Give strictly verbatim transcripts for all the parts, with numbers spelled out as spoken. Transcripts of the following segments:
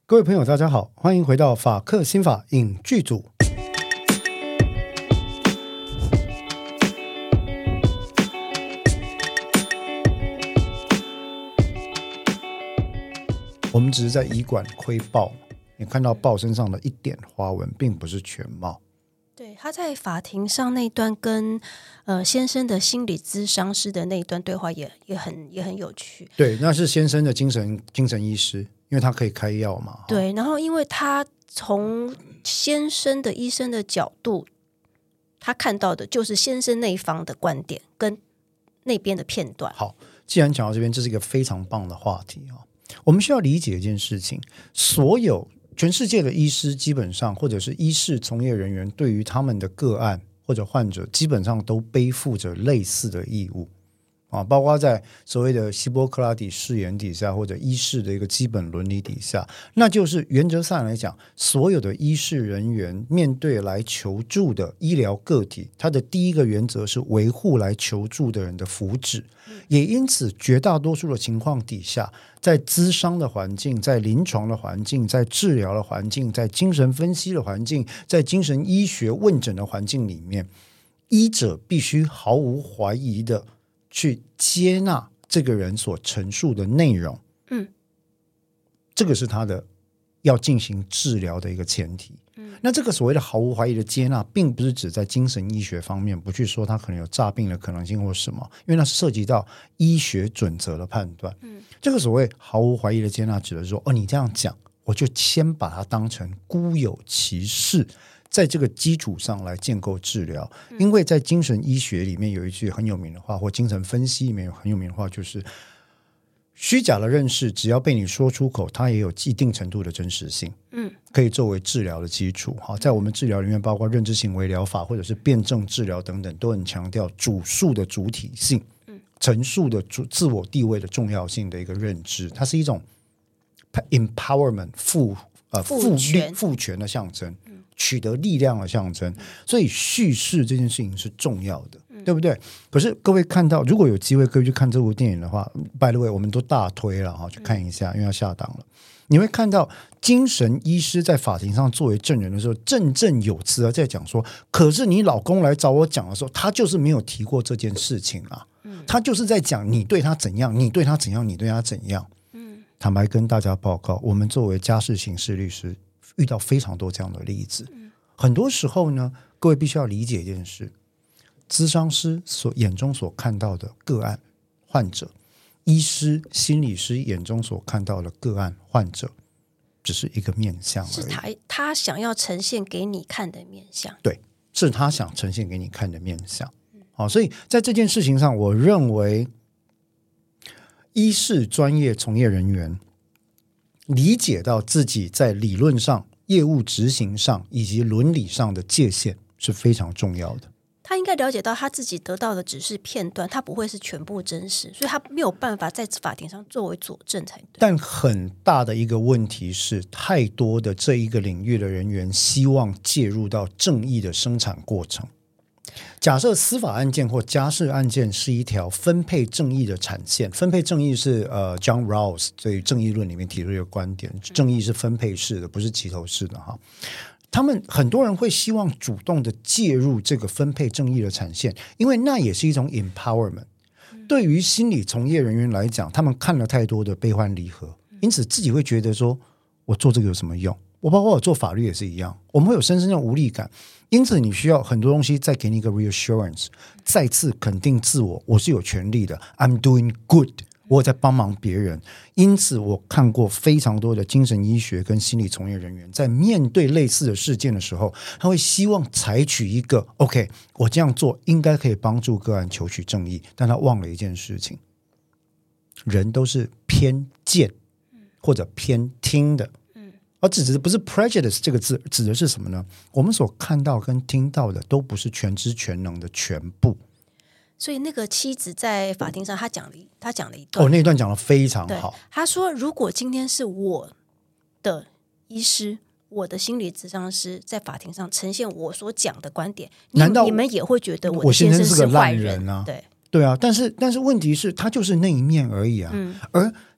各位朋友大家好，欢迎回到法客心法影剧组。我们只是在医馆窥豹，你看到豹身上的一点花纹并不是全貌。 对，他在法庭上那段跟呃先生的心理咨商师的那一段对话也也很也很有趣。 对，那是先生的精神精神医师，因为他可以开药嘛。 对，然后因为他从先生的医生的角度，他看到的就是先生那一方的观点跟那边的片段。 好，既然讲到这边，这是一个非常棒的话题啊。我们需要理解一件事情，所有全世界的医师基本上或者是医事从业人员对于他们的个案或者患者基本上都背负着类似的义务啊，包括在所谓的希波克拉底誓言底下或者医事的一个基本伦理底下，那就是原则上来讲，所有的医事人员面对来求助的医疗个体，他的第一个原则是维护来求助的人的福祉，也因此绝大多数的情况底下，在咨商的环境，在临床的环境，在治疗的环境，在精神分析的环境，在精神医学问诊的环境里面，医者必须毫无怀疑的去接纳这个人所陈述的内容， 嗯， 这个是他的要进行治疗的一个前提。嗯，那这个所谓的毫无怀疑的接纳，并不是指在精神医学方面不去说他可能有诈病的可能性或什么，因为那是涉及到医学准则的判断。嗯，这个所谓毫无怀疑的接纳，指的是说，哦，你这样讲，我就先把它当成孤有其事。在这个基础上来建构治疗，因为在精神医学里面有一句很有名的话，或精神分析里面有很有名的话，就是虚假的认识只要被你说出口，它也有一定程度的真实性，嗯，可以作为治疗的基础。好，在我们治疗里面，包括认知行为疗法或者是辩证治疗等等，都很强调主诉的主体性，嗯，陈述的主自我地位的重要性的一个认知，它是一种 empowerment 赋呃赋权赋权的象征。取得力量的象征，所以叙事这件事情是重要的，嗯，对不对？可是各位看到，如果有机会各位去看这部电影的话 by the way 我们都大推了哈，去看一下，因为要下档了。你会看到精神医师在法庭上作为证人的时候，振振有词的在讲说，可是你老公来找我讲的时候，他就是没有提过这件事情啊，嗯，他就是在讲你对他怎样，你对他怎样，你对他怎样。嗯，坦白跟大家报告，我们作为家事刑事律师遇到非常多这样的例子，嗯，很多时候呢，各位必须要理解一件事，咨商师所眼中所看到的个案患者，医师心理师眼中所看到的个案患者，只是一个面向而已， 是他他想要呈现给你看的面向， 对，是他想呈现给你看的面向，嗯，好，所以在这件事情上，我认为医事专业从业人员理解到自己在理论上、业务执行上以及伦理上的界限是非常重要的。 他应该了解到他自己得到的只是片段，他不会是全部真实，所以他没有办法在法庭上作为佐证才对。 但很大的一个问题是，太多的这一个领域的人员希望介入到正义的生产过程。假设司法案件或家事案件是一条分配正义的产线，分配正义是呃 John Rawls 对正义论里面提出一个观点，正义是分配式的，不是齐头式的哈。他们很多人会希望主动的介入这个分配正义的产线，因为那也是一种 empowerment。对于心理从业人员来讲，他们看了太多的悲欢离合，因此自己会觉得说，我做这个有什么用？我包括我做法律也是一样，我们会有深深的无力感，因此你需要很多东西再给你一个 reassurance， 再次肯定自我，我是有权利的， I'm doing good， 我在帮忙别人。因此我看过非常多的精神医学跟心理从业人员在面对类似的事件的时候，他会希望采取一个 OK， 我这样做应该可以帮助个案求取正义，但他忘了一件事情，人都是偏见或者偏听的，而指的不是 prejudice 这个字，指的是什么呢？我们所看到跟听到的都不是全知全能的全部。 所以那个妻子在法庭上，他讲了他讲了一段， 哦，那一段讲得非常好。 他说，如果今天是我的医师，我的心理咨商师在法庭上呈现我所讲的观点，难道你们也会觉得我的先生是坏人？ 我先生是个烂人啊？ 对对啊，但是但是问题是，他就是那一面而已啊。嗯、而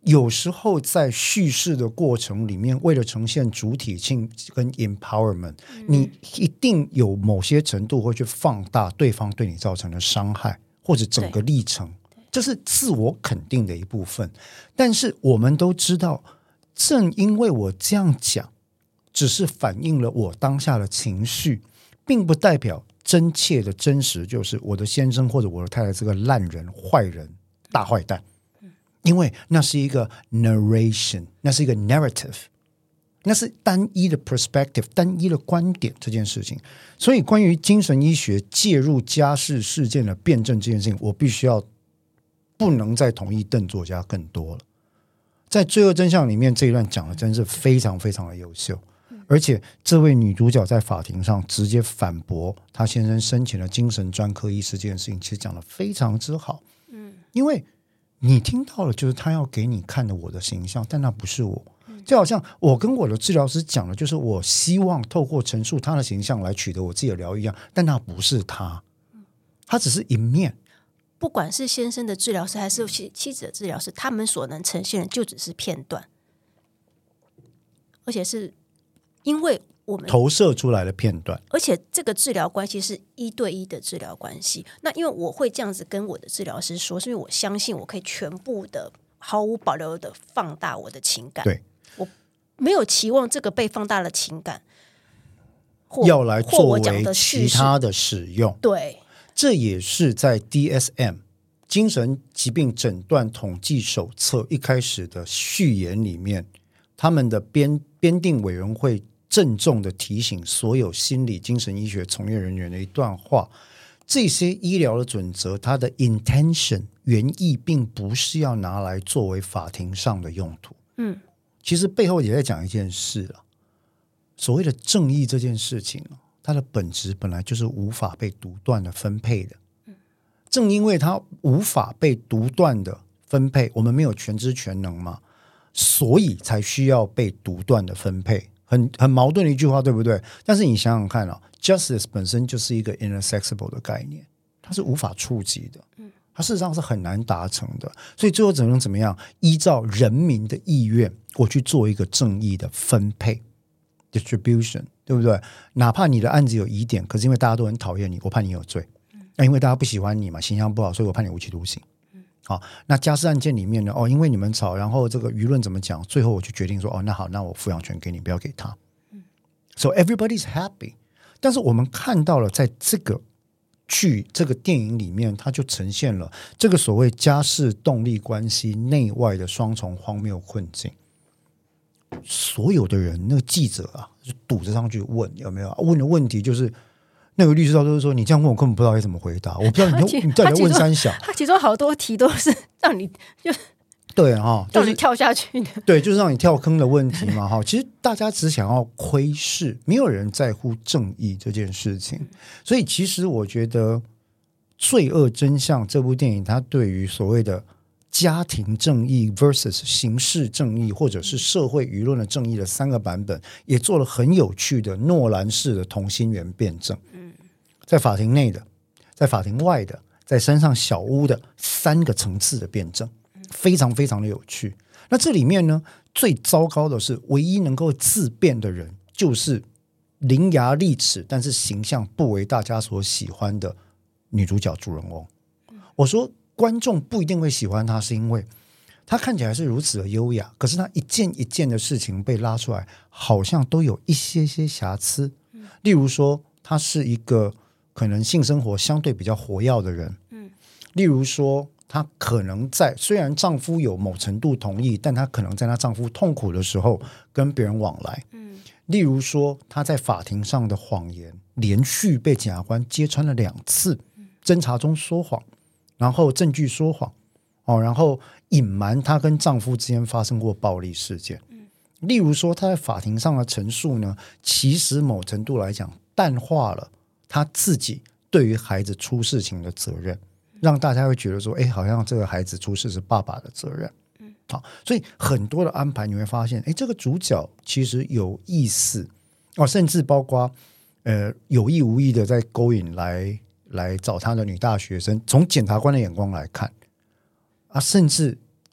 有时候在叙事的过程里面，为了呈现主体性跟 empowerment，嗯，你一定有某些程度会去放大对方对你造成的伤害或者整个历程，这是自我肯定的一部分。但是我们都知道，正因为我这样讲只是反映了我当下的情绪，并不代表真切的真实就是我的先生或者我的太太这个烂人坏人大坏蛋，因为那是一个 narration， 那是一个 narrative， 那是单一的 perspective， 单一的观点这件事情。所以关于精神医学介入家事事件的辩证这件事情，我必须要不能再同意邓作家更多了。在罪恶真相里面这一段讲的真是非常非常的优秀，而且这位女主角在法庭上直接反驳她先生生前的精神专科医师这件事情，其实讲得非常之好。嗯，因为你听到了就是他要给你看的我的形象，但那不是我。就好像我跟我的治疗师讲的就是我希望透过陈述他的形象来取得我自己的疗愈一样，但那不是他，他只是一面。 不管是先生的治疗师还是妻子的治疗师，他们所能呈现的就只是片段，而且是因为我们投射出来的片段， 而且这个治疗关系是一对一的治疗关系。那因为我会这样子跟我的治疗师说，是因为我相信我可以全部的毫无保留的放大我的情感， 对， 我没有期望这个被放大的情感要来作为其他的使用。 对， 这也是在 D S M 精神疾病诊断统计手册一开始的序言里面，他们的编编定委员会郑重的提醒所有心理精神医学从业人员的一段话：这些医疗的准则，它的 intention 原意并不是要拿来作为法庭上的用途。嗯，其实背后也在讲一件事了，所谓的正义这件事情，它的本质本来就是无法被独断的分配的。正因为它无法被独断的分配，我们没有全知全能嘛，所以才需要被独断的分配。很很矛盾的一句话，对不对？但是你想想看啊 justice 本身就是一个 inaccessible 的概念，它是无法触及的，它事实上是很难达成的。所以最后只能怎么样？依照人民的意愿，我去做一个正义的分配 distribution， 对不对？哪怕你的案子有疑点，可是因为大家都很讨厌你，我判你有罪。那因为大家不喜欢你嘛，形象不好，所以我判你无期徒刑。好，那家事案件里面呢？哦，因为你们吵，然后这个舆论怎么讲？最后我就决定说，哦，那好，那我抚养权给你，不要给他。So everybody's happy。但是我们看到了，在这个剧、这个电影里面，它就呈现了这个所谓家事动力关系内外的双重荒谬困境。所有的人，那个记者啊，就堵着上去问有没有？问的问题就是。那个律师都是说，你这样问我根本不知道该怎么回答，我不知道你你到底问三小。 他其中好多题都是让你就对哈， 让你跳下去的， 对，就是让你跳坑的问题嘛哈。其实大家只想要窥视，没有人在乎正义这件事情。所以其实我觉得《罪恶真相》这部电影，它对于所谓的家庭正义 versus 刑事正义，或者是社会舆论的正义的三个版本，也做了很有趣的诺兰式的同心圆辩证。在法庭内的，在法庭外的，在山上小屋的三个层次的辩证，非常非常的有趣。那这里面呢，最糟糕的是，唯一能够自辩的人，就是伶牙俐齿，但是形象不为大家所喜欢的女主角主人翁。我说观众不一定会喜欢她，是因为她看起来是如此的优雅，可是她一件一件的事情被拉出来，好像都有一些些瑕疵。例如说，她是一个可能性生活相对比较活跃的人，嗯，例如说她可能在虽然丈夫有某程度同意，但她可能在她丈夫痛苦的时候跟别人往来，嗯，例如说她在法庭上的谎言连续被检察官揭穿了两次，侦查中说谎，然后证据说谎，哦，然后隐瞒她跟丈夫之间发生过暴力事件，嗯，例如说她在法庭上的陈述呢，其实某程度来讲淡化了他自己对于孩子出事情的责任，让大家会觉得说，哎，好像这个孩子出事是爸爸的责任。嗯，好，所以很多的安排你会发现，哎，这个主角其实有意思哦，甚至包括呃有意无意的在勾引来来找他的女大学生，从检察官的眼光来看啊，甚至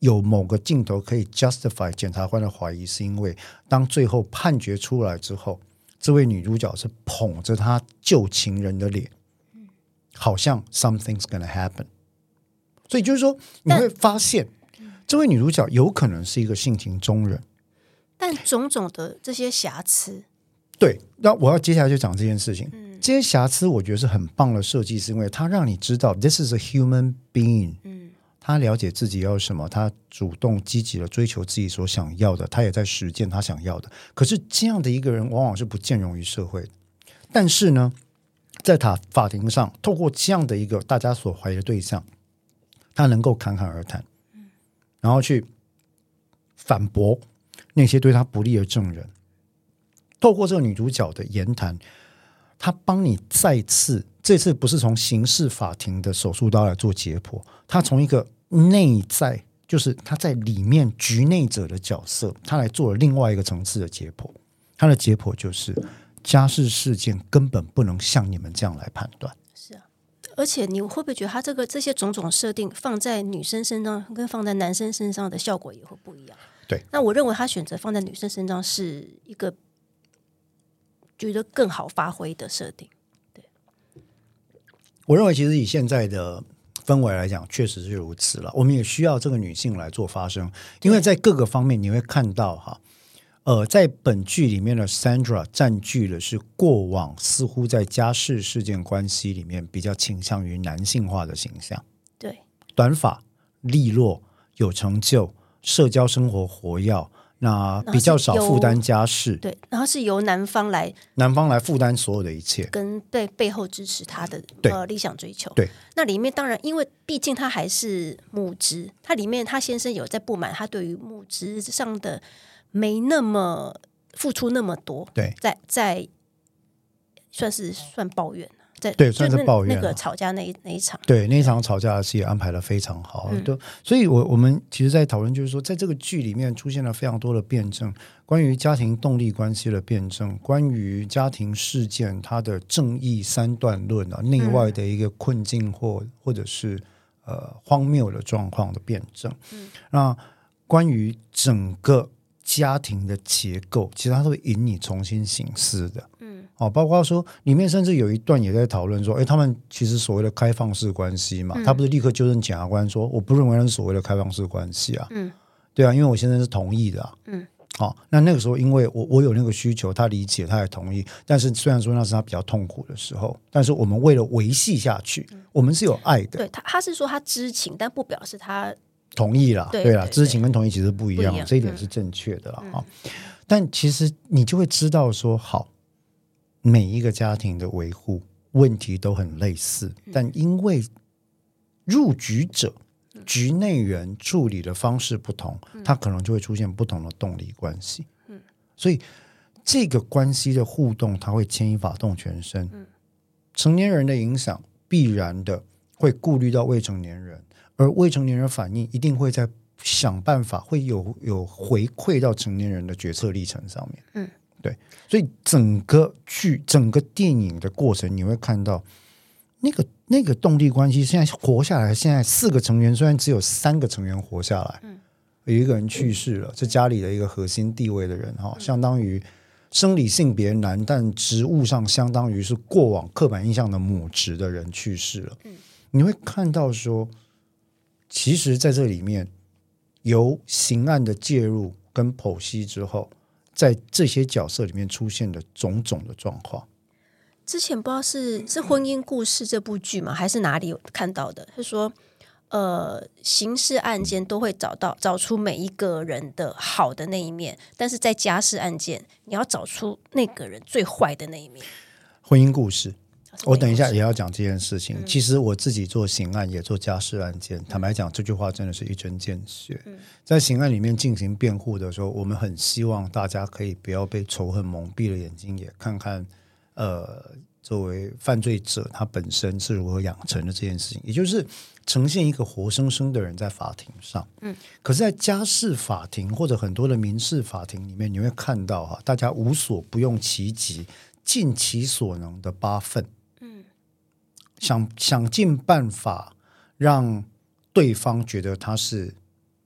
有某个镜头可以 justify 检察官的怀疑，是因为当最后判决出来之后，这位女主角是捧着她旧情人的脸，好像 something's gonna happen。 所以就是说你会发现这位女主角有可能是一个性情中人， 但种种的这些瑕疵， 对，那我要接下来就讲这件事情、嗯、这些瑕疵我觉得是很棒的设计，是因为它让你知道 this is a human being、嗯、他了解自己要什么，他主动积极的追求自己所想要的，他也在实践他想要的。可是这样的一个人往往是不见容于社会的，但是呢在他法庭上透过这样的一个大家所怀疑的对象，他能够侃侃而谈，然后去反驳那些对他不利的证人。透过这个女主角的言谈，她帮你再次，这次不是从刑事法庭的手术刀来做解剖，她从一个内在，就是她在里面局内者的角色，她来做了另外一个层次的解剖。她的解剖就是家事事件根本不能像你们这样来判断。 是啊，而且你会不会觉得他这个这些种种设定放在女生身上跟放在男生身上的效果也会不一样？ 对， 那我认为他选择放在女生身上是一个觉得更好发挥的设定。对， 我认为其实以现在的氛围来讲确实是如此了，我们也需要这个女性来做发声，因为在各个方面你会看到哈，呃，在本剧里面的 Sandra 占据的是过往似乎在家事事件关系里面比较倾向于男性化的形象。 对， 短发、利落、有成就、社交生活活跃，那比较少负担家事。 对，然后是由男方来男方来负担所有的一切， 跟背背后支持他的呃理想追求。 对， 那里面当然因为毕竟他还是母职，他里面他先生有在不满他对于母职上的没那么付出那么多， 对，在在算是算抱怨，在对算是抱怨、啊、 那个吵架那一那一场， 对，那一场吵架的戏也安排得非常好、嗯、对，所以我我们其实在讨论就是说，在这个剧里面出现了非常多的辩证，关于家庭动力关系的辩证，关于家庭事件它的正义三段论啊，内外的一个困境或或者是呃荒谬的状况的辩证、嗯、那关于整个家庭的结构其实它都会引你重新省思的，嗯，哦，包括说里面甚至有一段也在讨论说，哎，他们其实所谓的开放式关系嘛、嗯、他不是立刻纠正检察官说我不认为那是所谓的开放式关系啊，嗯，对啊，因为我先生是同意的啊，嗯，好、哦，那那个时候因为我我有那个需求，他理解他也同意，但是虽然说那是他比较痛苦的时候，但是我们为了维系下去、嗯、我们是有爱的， 对，他他是说他知情，但不表示他同意啦， 对对啦，知情跟同意其实不一样，一样这一点是正确的啦、嗯、但其实你就会知道说，好，每一个家庭的维护问题都很类似、嗯、但因为入局者局内人处理的方式不同、嗯、它可能就会出现不同的动力关系、嗯、所以这个关系的互动它会牵一发动全身、嗯、成年人的影响必然的会顾虑到未成年人，而未成年人反应一定会在想办法会有有回馈到成年人的决策历程上面，嗯，对，所以整个剧整个电影的过程你会看到那个那个动力关系，现在活下来，现在四个成员虽然只有三个成员活下来，嗯，有一个人去世了，是家里的一个核心地位的人哈、嗯，相当于生理性别男，但职务上相当于是过往刻板印象的母职的人去世了，嗯，你会看到说其实在这里面由刑案的介入跟剖析之后，在这些角色里面出现的种种的状况。 之前不知道是是婚姻故事这部剧吗还是哪里有看到的，是说呃，刑事案件都会找到找出每一个人的好的那一面，但是在家事案件你要找出那个人最坏的那一面。 婚姻故事我等一下也要讲这件事情、嗯、其实我自己做刑案也做家事案件、嗯、坦白讲这句话真的是一针见血、嗯、在刑案里面进行辩护的时候，我们很希望大家可以不要被仇恨蒙蔽了眼睛，也看看呃，作为犯罪者他本身是如何养成的这件事情，也就是呈现一个活生生的人在法庭上、嗯、可是在家事法庭或者很多的民事法庭里面，你会看到哈，大家无所不用其极，尽其所能的八分，想想尽办法让对方觉得他是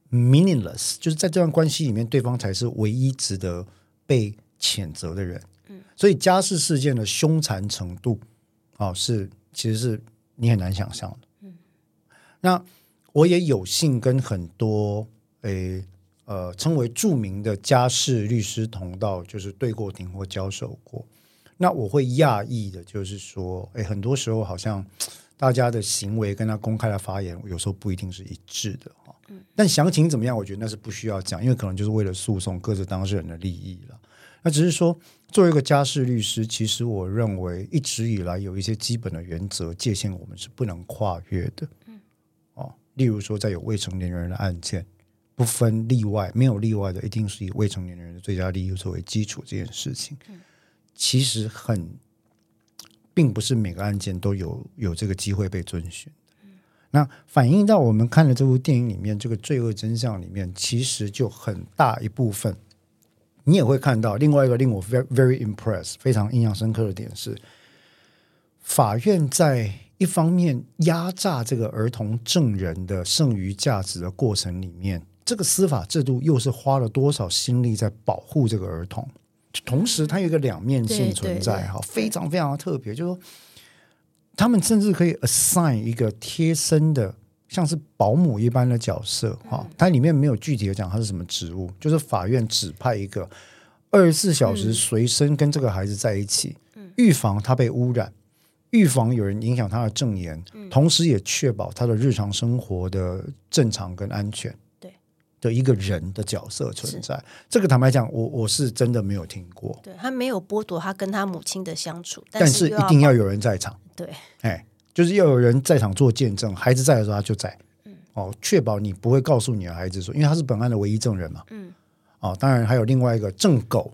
meaningless， 就是在这段关系里面对方才是唯一值得被谴责的人。嗯，所以家事事件的凶残程度、哦、是其实是你很难想象的。嗯，那我也有幸跟很多诶呃称为著名的家事律师同道就是对过庭或交手过。那我会讶异的就是说诶很多时候好像大家的行为跟他公开的发言有时候不一定是一致的。嗯，但详情怎么样我觉得那是不需要讲，因为可能就是为了诉讼各自当事人的利益了。那只是说作为一个家事律师，其实我认为一直以来有一些基本的原则界限我们是不能跨越的。嗯，哦，例如说在有未成年人的案件不分例外，没有例外的一定是以未成年人的最佳利益作为基础这件事情。嗯，其实很并不是每个案件都有有这个机会被遵循。嗯，那反映到我们看了这部电影里面这个罪恶真相里面，其实就很大一部分你也会看到另外一个令我 very, very impressed 非常印象深刻的点是，法院在一方面压榨这个儿童证人的剩余价值的过程里面，这个司法制度又是花了多少心力在保护这个儿童，同时它有一个两面性存在，对对对，非常非常的特别，就是说他们甚至可以 assign 一个贴身的像是保姆一般的角色、嗯、它里面没有具体的讲它是什么职务，就是法院指派一个二十四小时随身跟这个孩子在一起、嗯、预防他被污染，预防有人影响他的证言、嗯、同时也确保他的日常生活的正常跟安全的一个人的角色存在。这个坦白讲 我, 我是真的没有听过。 对，他没有剥夺他跟他母亲的相处， 但 是, 但是一定要有人在场。 对， 哎，就是要有人在场做见证，孩子在的时候他就在、嗯哦、确保你不会告诉你的孩子说，因为他是本案的唯一证人嘛。嗯，哦，当然还有另外一个证狗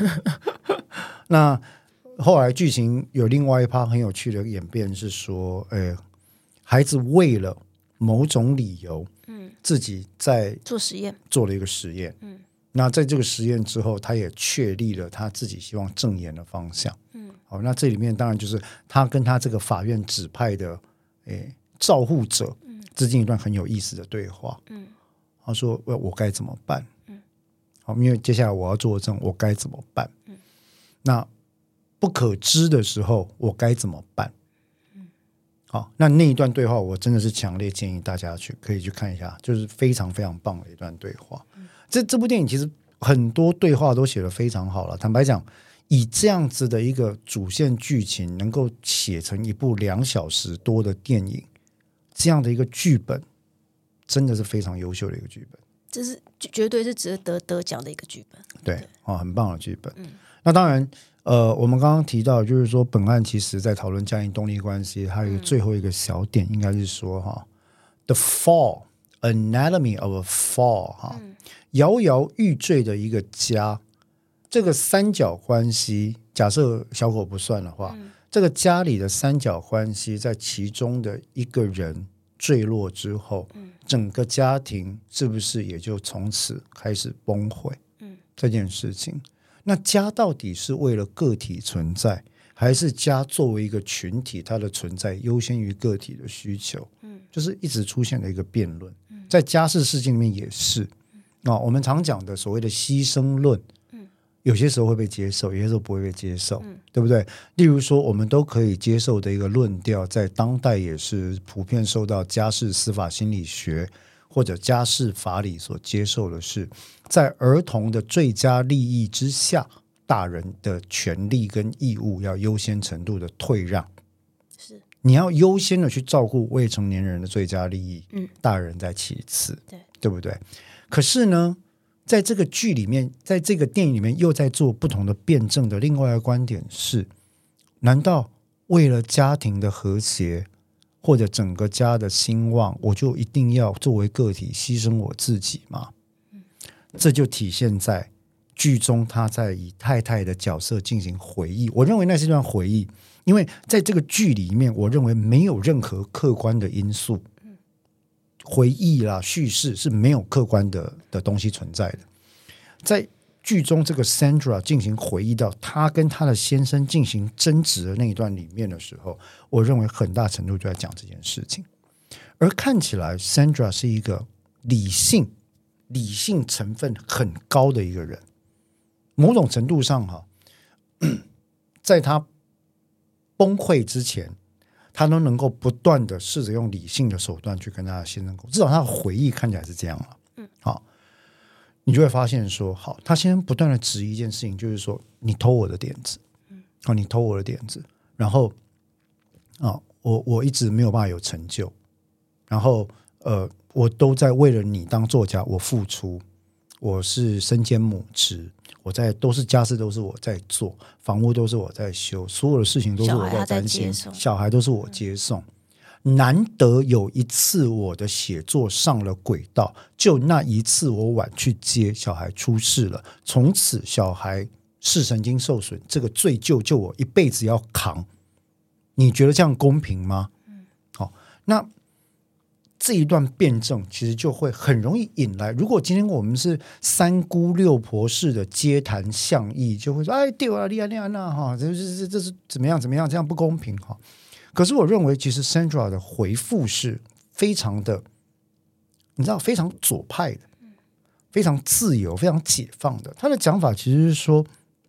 那后来剧情有另外一趴很有趣的演变是说、哎、孩子为了某种理由、嗯、自己在做实验， 做了一个实验、嗯、那在这个实验之后他也确立了他自己希望证言的方向。嗯，好，那这里面当然就是他跟他这个法院指派的、哎、照护者之间一段很有意思的对话。嗯，他说我该怎么办？嗯，好，因为接下来我要作证，我该怎么办？嗯，那不可知的时候我该怎么办？好，那那一段对话我真的是强烈建议大家去可以去看一下，就是非常非常棒的一段对话。嗯、这这部电影其实很多对话都写得非常好了，坦白讲以这样子的一个主线剧情能够写成一部两小时多的电影，这样的一个剧本真的是非常优秀的一个剧本， 这是绝对是值得得奖的一个剧本。 对, 对、哦、很棒的剧本。嗯，那当然呃，我们刚刚提到就是说本案其实在讨论家庭动力关系，还有一个最后一个小点应该是说、嗯、The Fall Anatomy of a Fall、嗯、摇摇欲坠的一个家，这个三角关系假设小狗不算的话、嗯、这个家里的三角关系在其中的一个人坠落之后、嗯、整个家庭是不是也就从此开始崩毁、嗯、这件事情。那家到底是为了个体存在，还是家作为一个群体它的存在优先于个体的需求、嗯、就是一直出现的一个辩论、嗯、在家事事件里面也是、嗯哦、我们常讲的所谓的牺牲论、嗯、有些时候会被接受，有些时候不会被接受、嗯、对不对？例如说我们都可以接受的一个论调，在当代也是普遍受到家事司法心理学或者家事法理所接受的是，在儿童的最佳利益之下，大人的权利跟义务要优先程度的退让，是你要优先的去照顾未成年人的最佳利益、嗯、大人在其次， 对, 对不对？可是呢在这个剧里面，在这个电影里面又在做不同的辩证的另外一个观点是，难道为了家庭的和谐或者整个家的兴旺，我就一定要作为个体牺牲我自己吗？嗯、这就体现在剧中他在以太太的角色进行回忆，我认为那是一段回忆，因为在这个剧里面我认为没有任何客观的因素，嗯、回忆啦叙事是没有客观 的, 的东西存在的。在剧中这个 Sandra 进行回忆到她跟她的先生进行争执的那一段里面的时候，我认为很大程度就在讲这件事情。而看起来 Sandra 是一个理性理性成分很高的一个人，某种程度上哈，在他崩溃之前，他都能够不断的试着用理性的手段去跟他的先生沟通，至少他的回忆看起来是这样了。嗯，好，你就会发现说，好，他先生不断的质疑一件事情，就是说你偷我的点子，嗯，哦，你偷我的点子，然后啊，我我一直没有办法有成就，然后呃，我都在为了你当作家，我付出，我是身兼母职，我在都是家事都是我在做，房屋都是我在修，所有的事情都是我在担心，小孩都是我接送。嗯、难得有一次我的写作上了轨道，就那一次我晚去接，小孩出事了，从此小孩视神经受损，这个罪疚就我一辈子要扛。你觉得这样公平吗？嗯，好，那这一段辩证其实就会很容易引来，如果今天我们是三姑六婆式的街谈巷议，就会说哎对啊利亚利亚那哈，这这这是怎么样怎么样，这样不公平哈。可是我认为其实 Sandra 的回复是非常的，你知道非常左派的，非常自由非常解放的。他的讲法其实是说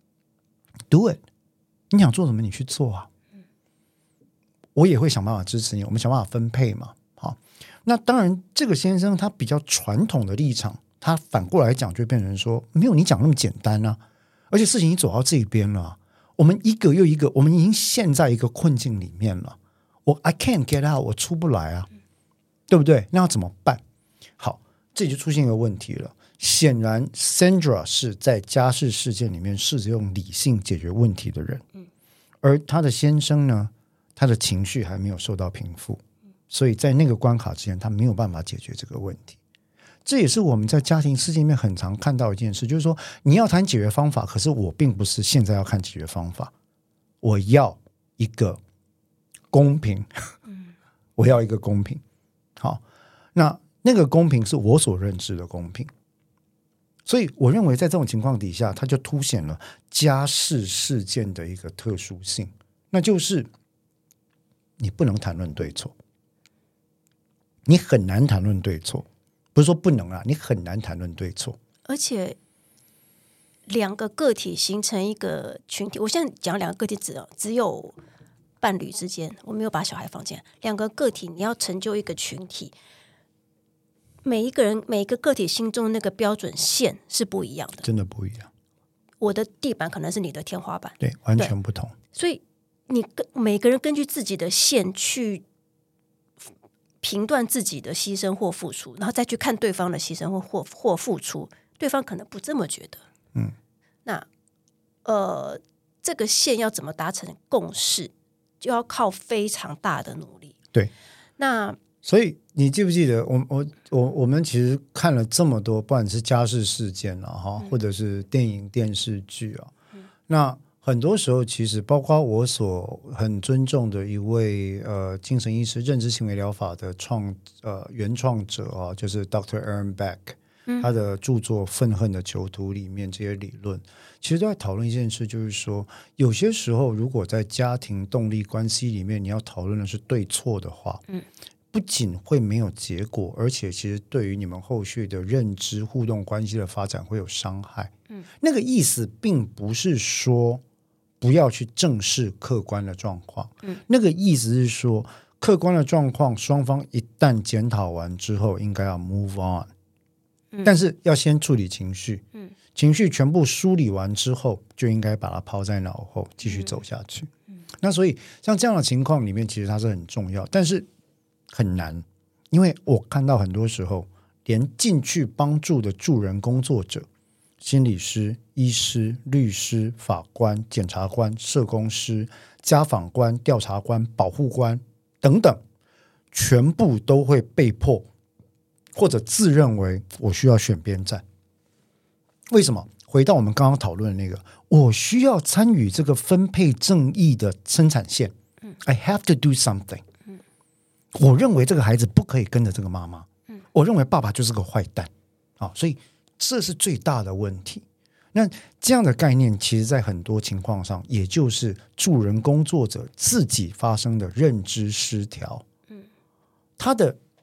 do it， 你想做什么你去做啊，我也会想办法支持你，我们想办法分配嘛。好，那当然这个先生他比较传统的立场，他反过来讲就变成说没有你讲那么简单啊，而且事情已经走到这一边了，我们一个又一个，我们已经陷在一个困境里面了，我 I can't get out， 我出不来啊，对不对？那要怎么办？好，这就出现一个问题了。显然 Sandra 是在家事事件里面试着用理性解决问题的人，而他的先生呢，他的情绪还没有受到平复，所以在那个关卡之前他没有办法解决这个问题。这也是我们在家庭世界里面很常看到一件事，就是说你要谈解决方法，可是我并不是现在要看解决方法，我要一个公平，我要一个公平。好，那那个公平是我所认知的公平，所以我认为在这种情况底下，它就凸显了家事事件的一个特殊性，那就是你不能谈论对错，你很难谈论对错，不是说不能啊，你很难谈论对错， 而且两个个体形成一个群体。我现在讲两个个体只只有伴侣之间，我没有把小孩放进来。两个个体你要成就一个群体，每一个人每一个个体心中的那个标准线是不一样的， 真的不一样。 我的地板可能是你的天花板， 对，完全不同。 所以你每个人根据自己的线去评断自己的牺牲或付出，然后再去看对方的牺牲或或付出，对方可能不这么觉得。嗯，那呃，这个线要怎么达成共识，就要靠非常大的努力。 对， 那所以你记不记得，我我我我们其实看了这么多，不管是家事事件啊，哈、嗯，或者是电影电视剧啊，嗯、那。很多时候其实包括我所很尊重的一位呃精神医师认知行为疗法的创呃原创者啊，就是 Doctor Aaron Beck，嗯、他的著作《愤恨的囚徒》里面这些理论其实都在讨论一件事，就是说有些时候如果在家庭动力关系里面你要讨论的是对错的话，嗯，不仅会没有结果，而且其实对于你们后续的认知互动关系的发展会有伤害。嗯，那个意思并不是说不要去正视客观的状况，嗯，那个意思是说客观的状况双方一旦检讨完之后应该要 move on，嗯、但是要先处理情绪，嗯、情绪全部梳理完之后就应该把它抛在脑后继续走下去，嗯嗯、那所以像这样的情况里面其实它是很重要，但是很难，因为我看到很多时候连进去帮助的助人工作者，心理师、医师、律师、法官、检察官、社工师、家访官、调查官、保护官等等，全部都会被迫或者自认为我需要选边站。为什么？回到我们刚刚讨论的那个，我需要参与这个分配正义的生产线，嗯、I have to do something，嗯、我认为这个孩子不可以跟着这个妈妈，嗯、我认为爸爸就是个坏蛋，啊，所以这是最大的问题。那这样的概念其实在很多情况上也就是助人工作者自己发生的认知失调，嗯、他的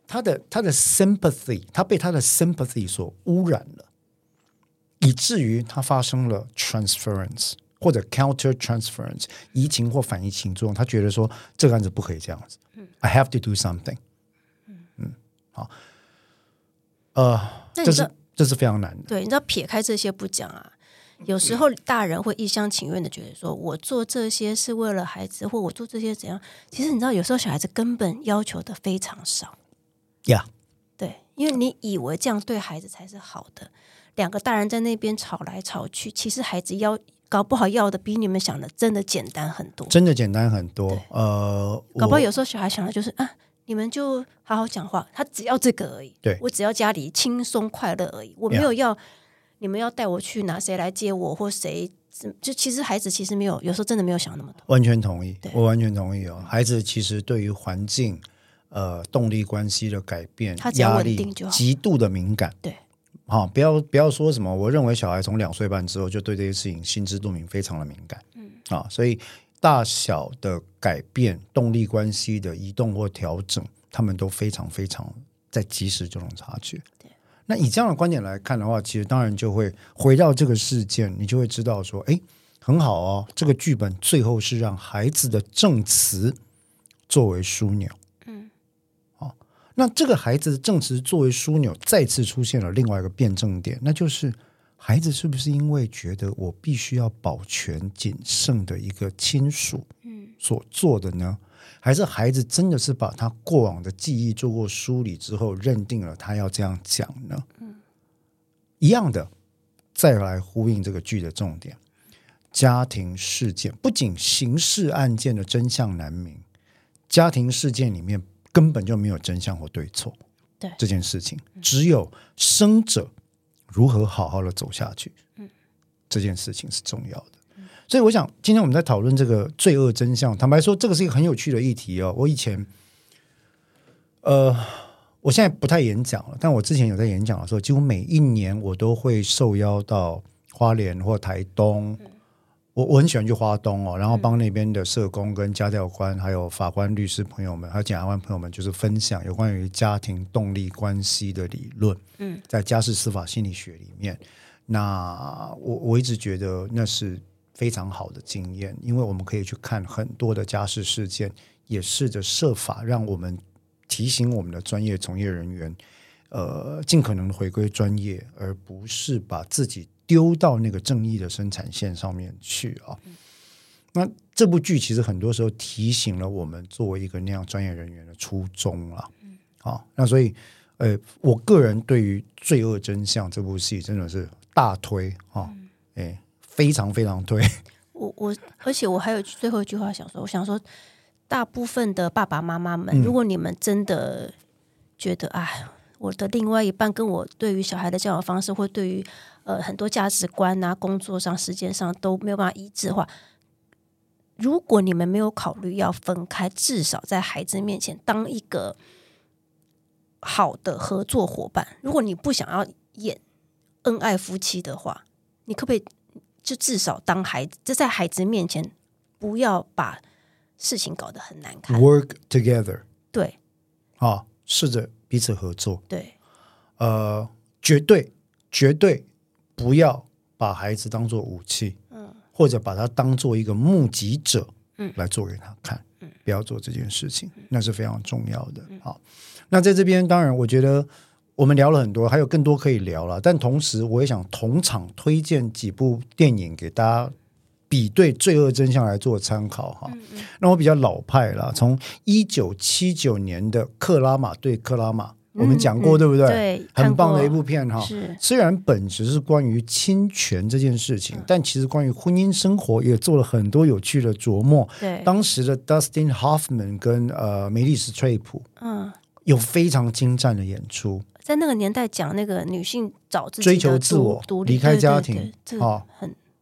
他的他的 sympathy， 他被他的 sympathy 所污染了，以至于他发生了 transference 或者 counter transference 移情或反移情作用。他觉得说这个案子不可以这样子、嗯、I have to do something。 嗯, 嗯好，呃，这是这是非常难的。 对，你知道撇开这些不讲啊，有时候大人会一厢情愿的觉得说我做这些是为了孩子，或我做这些怎样，其实你知道有时候小孩子根本要求的非常少。 Yeah， 对，因为你以为这样对孩子才是好的，两个大人在那边吵来吵去，其实孩子要搞不好要的比你们想的真的简单很多， 真的简单很多。呃， 搞不好有时候小孩想的就是啊，你们就好好讲话，他只要这个而已， 对， 我只要家里轻松快乐而已，我没有要、yeah. 你们要带我去哪，谁来接我，或谁就其实孩子其实没有，有时候真的没有想那么多。 完全同意，我完全同意哦。孩子其实对于环境呃，动力关系的改变， 他只要稳定就好， 压力极度的敏感。 对， 好、哦，不要不要说什么。我认为小孩从两岁半之后就对这些事情心知肚明，非常的敏感。嗯，啊、哦，所以大小的改变、动力关系的移动或调整，他们都非常非常在及时就能察觉。 对， 那以这样的观点来看的话，其实当然就会回到这个事件，你就会知道说，哎，很好哦，这个剧本最后是让孩子的证词作为枢纽。那这个孩子的证词作为枢纽，再次出现了另外一个辩证点，那就是孩子是不是因为觉得我必须要保全仅剩的一个亲属所做的呢？还是孩子真的是把他过往的记忆做过梳理之后，认定了他要这样讲呢？一样的，再来呼应这个剧的重点，家庭事件不仅刑事案件的真相难明，家庭事件里面根本就没有真相或对错， 对这件事情，只有生者如何好好的走下去，嗯、这件事情是重要的。嗯、所以我想，今天我们在讨论这个罪恶真相，坦白说，这个是一个很有趣的议题哦。我以前，呃，我现在不太演讲了，但我之前有在演讲的时候，几乎每一年我都会受邀到花莲或台东。嗯我, 我很喜欢去花东哦，然后帮那边的社工跟家调官还有法官律师朋友们还有检察官朋友们就是分享有关于家庭动力关系的理论，嗯，在家事司法心理学里面，那我我一直觉得那是非常好的经验，因为我们可以去看很多的家事事件，也试着设法让我们提醒我们的专业从业人员呃，尽可能的回归专业，而不是把自己丢到那个正义的生产线上面去啊。嗯、那这部剧其实很多时候提醒了我们作为一个那样专业人员的初衷啦。嗯、啊，那所以呃，我个人对于《罪恶真相》这部戏真的是大推啊，嗯欸、非常非常推。 我我而且我还有最后一句话想说，我想说，大部分的爸爸妈妈们，嗯、如果你们真的觉得哎，我的另外一半跟我对于小孩的教养方式，或对于呃很多价值观啊、工作上、时间上都没有办法一致的话，如果你们没有考虑要分开，至少在孩子面前当一个好的合作伙伴。如果你不想要演恩爱夫妻的话，你可不可以就至少当孩子，就在孩子面前不要把事情搞得很难看。 Work together， 对啊，试着彼此合作， 对， 呃，绝对绝对不要把孩子当作武器，嗯，或者把他当作一个目击者，嗯，来做给他看，嗯，不要做这件事情，嗯、那是非常重要的。嗯、好，那在这边当然，我觉得我们聊了很多，还有更多可以聊了，但同时我也想同场推荐几部电影给大家比对《罪恶真相》来做参考哈。嗯嗯，那我比较老派啦，从一九七九年的《克拉玛对克拉玛》，我们讲过、嗯、对不对？ 对， 很棒的一部片哈。 是， 虽然本质是关于侵权这件事情、嗯、但其实关于婚姻生活也做了很多有趣的琢磨。 对， 当时的 Dustin Hoffman 跟呃梅丽史翠普，嗯，有非常精湛的演出。 在那个年代讲那个女性找自己的追求自我、离开家庭， 对对对，很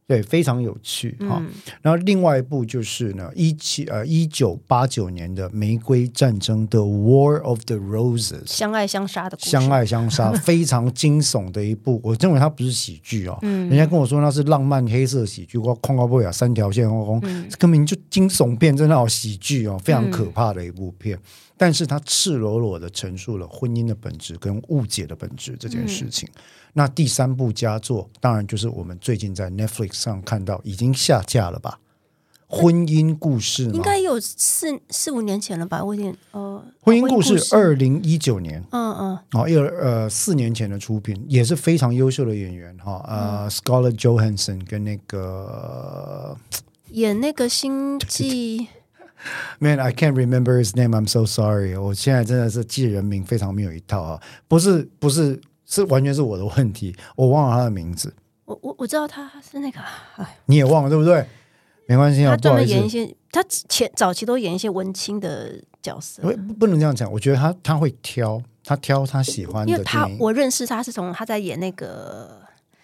对，非常有趣哈、 嗯。 然后另外一部就是呢，一七呃一九八九年的《玫瑰战争》的《War of the Roses》， 相爱相杀的故事， 相爱相杀，非常惊悚的一部。我认为它不是喜剧哦， 嗯、 人家跟我说那是浪漫黑色喜剧，我看到不了三条线，我讲、 嗯、 根本就惊悚片，真的好喜剧哦，非常可怕的一部片。嗯、但是它赤裸裸的陈述了婚姻的本质跟误解的本质这件事情。嗯、那第三部佳作，当然就是我们最近在 Netflix 上看到，已经下架了吧？婚姻故事应该有四四五年前了吧？我有点呃， 婚姻故事二零一九年， 嗯嗯， 哦，一呃四年前的出品，也是非常优秀的演员哈，呃、嗯、，Scarlett Johansson 跟那个演那个星际。 Man, I can't remember his name. I'm so sorry. 我现在真的是记人名非常没有一套啊，不是不是，是完全是我的问题，我忘了他的名字。 我我我知道他是那个， 你也忘了对不对？没关系啊， 他专门演一些，他前早期都演一些文青的角色。 不能这样讲，我觉得他他会挑，他挑他喜欢的电影。 因为他我认识他是从他在演那个，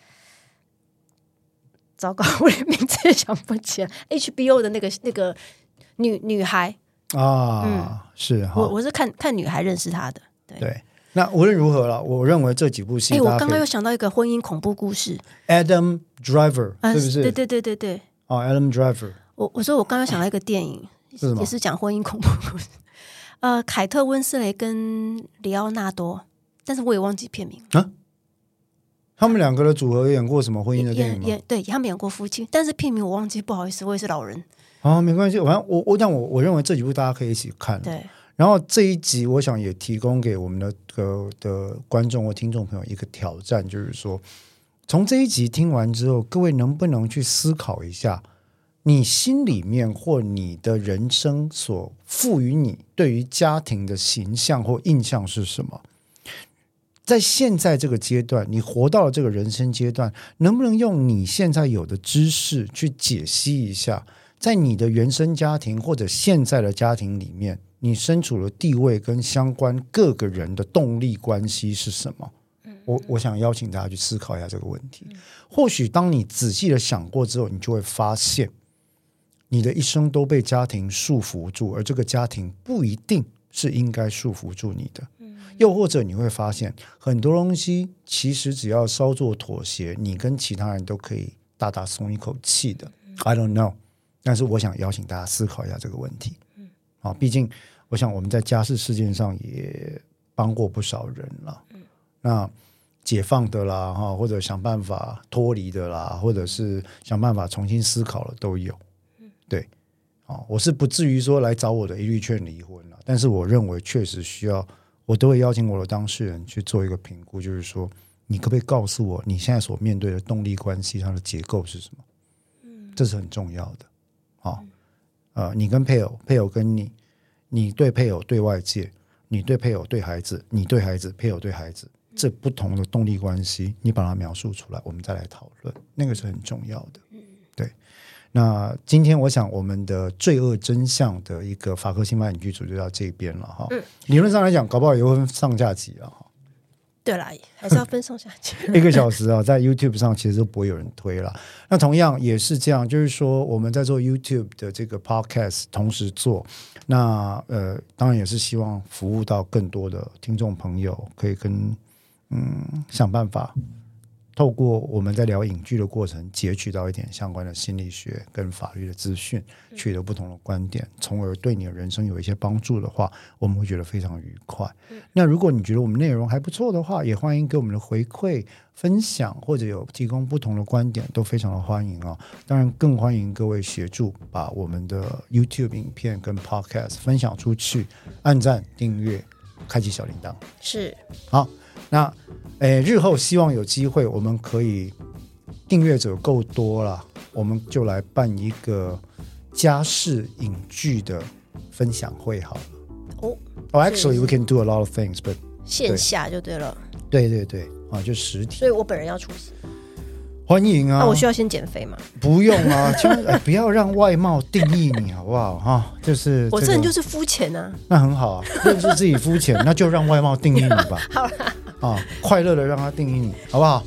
糟糕，我连名字也想不起来 ，H B O 的那个那个女女孩啊，嗯、是哈， 我我是看看女孩认识他的，对。 对，那无论如何了，我认为这几部戏，哎， 我刚刚又想到一个婚姻恐怖故事 ，Adam Driver，、啊、是不是？ 对对对对对。 哦、oh, ，Adam Driver。 我我说我刚刚想到一个电影， 是也是讲婚姻恐怖故事。呃，凯特温斯雷跟里奥纳多，但是我也忘记片名啊。他们两个的组合演过什么婚姻的电影吗？ 演对，他们演过夫妻，但是片名我忘记，不好意思，我也是老人。 哦，没关系，反正我我但我我认为这几部大家可以一起看。 对。 然后这一集，我想也提供给我们的的的观众或听众朋友一个挑战，就是说，从这一集听完之后，各位能不能去思考一下，你心里面或你的人生所赋予你对于家庭的形象或印象是什么？在现在这个阶段，你活到了这个人生阶段，能不能用你现在有的知识去解析一下，在你的原生家庭或者现在的家庭里面，你身处的地位跟相关各个人的动力关系是什么？我我想邀请大家去思考一下这个问题。或许当你仔细的想过之后，你就会发现你的一生都被家庭束缚住，而这个家庭不一定是应该束缚住你的。又或者你会发现很多东西其实只要稍作妥协，你跟其他人都可以大大松一口气的。 I don't know， 但是我想邀请大家思考一下这个问题。好，毕竟我想我们在家事事件上也帮过不少人了。那解放的啦，或者想办法脱离的啦，或者是想办法重新思考了都有。对，我是不至于说来找我的一律劝离婚了，但是我认为确实需要，我都会邀请我的当事人去做一个评估，就是说你可不可以告诉我你现在所面对的动力关系它的结构是什么？这是很重要的。好，呃，你跟配偶，配偶跟你，你对配偶对外界，你对配偶对孩子，你对孩子，配偶对孩子，这不同的动力关系你把它描述出来，我们再来讨论，那个是很重要的。对，那今天我想我们的罪恶真相的一个法科新版影剧组就到这边了哈、嗯。理论上来讲搞不好也会分上下集了哈。 对啦，还是要分上下集。 一个小时啊，在 YouTube 上其实都不会有人推了。那同样也是这样，就是说我们在做 YouTube 的这个 Podcast 同时做，那呃，当然也是希望服务到更多的听众朋友，可以跟嗯想办法透过我们在聊影剧的过程，截取到一点相关的心理学跟法律的资讯，取得不同的观点，从而对你的人生有一些帮助的话，我们会觉得非常愉快。那如果你觉得我们内容还不错的话，也欢迎给我们的回馈分享，或者有提供不同的观点，都非常的欢迎哦。当然更欢迎各位协助把我们的 YouTube 影片跟 Podcast 分享出去，按赞订阅开启小铃铛。 是， 好，那诶，日后希望有机会我们可以订阅者够多了，我们就来办一个家事影剧的分享会好了。哦、oh, actually we can do a lot of things, but 线下就对了。 对对对啊，就实体。 所以我本人要出席。 欢迎啊！ 那我需要先减肥吗？ 不用啊，千万、哎、不要让外貌定义你，好不好？哈，就是、这个、 我这人就是肤浅啊。 那很好啊，认识自己肤浅，那就让外貌定义你吧。 好啦， 啊，快乐的让它定义你，好不好？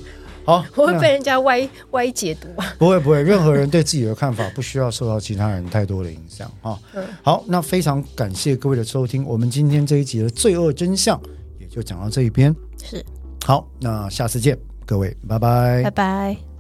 好， 我会被人家歪歪解读啊。 不会不会，任何人对自己的看法不需要受到其他人太多的影响啊。嗯、好，那非常感谢各位的收听，我们今天这一集的罪恶真相也就讲到这一边。 是， 好，那下次见，各位，拜拜， 拜拜。